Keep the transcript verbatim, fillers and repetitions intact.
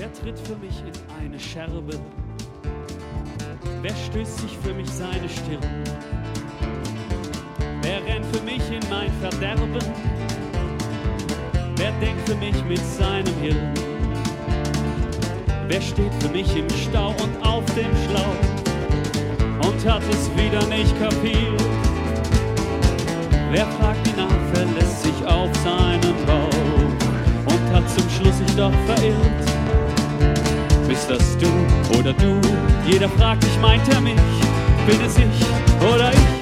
Wer tritt für mich in eine Scherbe? Wer stößt sich für mich seine Stirn? Wer rennt für mich in mein Verderben? Wer denkt für mich mit seinem Hirn? Wer steht für mich im Stau und auf dem Schlauch und hat es wieder nicht kapiert? Wer fragt ihn nach, verlässt sich auf seinen Bauch und hat zum Schluss sich doch verirrt? Bist das du oder du? Jeder fragt dich, meint er mich? Bin es ich oder ich?